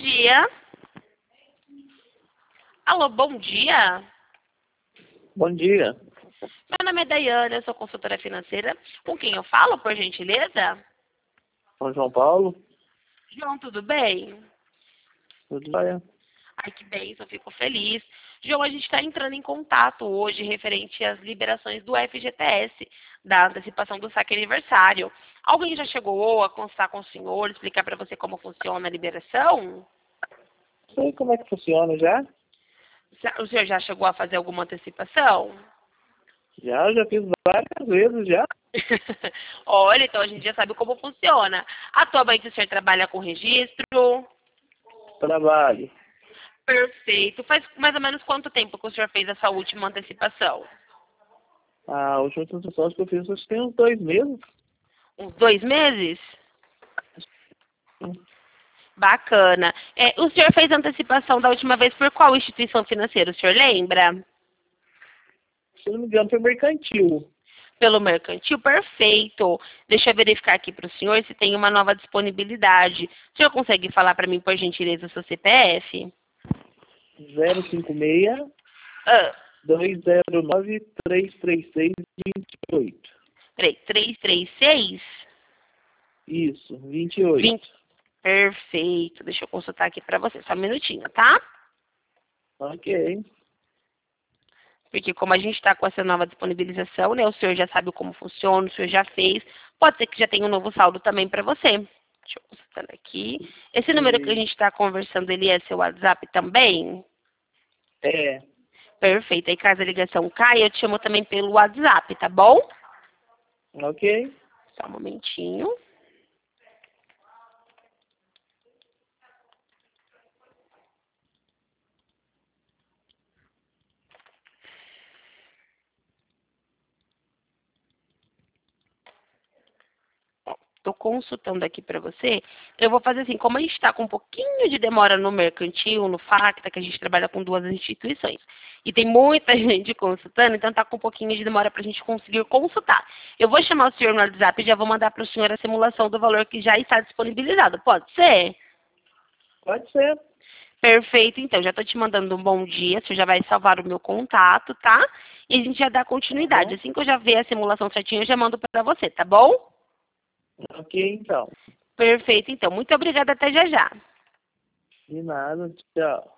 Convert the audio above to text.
dia. Alô, bom dia. Bom dia. Meu nome é Daiane, eu sou consultora financeira. Com quem eu falo, por gentileza? São João Paulo. João, tudo bem? Tudo bem? Ai, que bem, eu fico feliz. João, a gente está entrando em contato hoje referente às liberações do FGTS, da antecipação do saque aniversário. Alguém já chegou a conversar com o senhor, explicar para você como funciona a liberação? Sei como é que funciona já. O senhor já chegou a fazer alguma antecipação? Já fiz várias vezes já. Olha, então a gente já sabe como funciona. Atualmente o senhor trabalha com registro? Trabalho. Perfeito. Faz mais ou menos quanto tempo que o senhor fez essa última antecipação? A última transação que eu fiz acho que tem uns 2 meses. Uns 2 meses? Bacana. O senhor fez a antecipação da última vez por qual instituição financeira? O senhor lembra? Se não me engano, foi mercantil. Pelo mercantil? Perfeito. Deixa eu verificar aqui para o senhor se tem uma nova disponibilidade. O senhor consegue falar para mim, por gentileza, o seu CPF? 056 Ah, 209 336 28. peraí, 336? Isso, 28. 20. Perfeito. Deixa eu consultar aqui para você. Só um minutinho, tá? Ok. Porque como a gente está com essa nova disponibilização, né? O senhor já sabe como funciona, o senhor já fez. Pode ser que já tenha um novo saldo também para você. Deixa eu consultar aqui. Esse número que a gente está conversando, ele é seu WhatsApp também? É. Perfeito. Aí caso a ligação caia, eu te chamo também pelo WhatsApp, tá bom? Ok. Só um momentinho. Estou consultando aqui para você. Eu vou fazer assim, como a gente está com um pouquinho de demora no mercantil, no Facta, que a gente trabalha com duas instituições, e tem muita gente consultando, então está com um pouquinho de demora para a gente conseguir consultar. Eu vou chamar o senhor no WhatsApp e já vou mandar para o senhor a simulação do valor que já está disponibilizado. Pode ser? Pode ser. Perfeito, então. Já estou te mandando um bom dia. Você já vai salvar o meu contato, tá? E a gente já dá Tá continuidade. bom? Assim que eu já ver a simulação certinha, eu já mando para você, tá bom? Ok, então. Perfeito, então. Muito obrigada. Até já já. De nada. Tchau.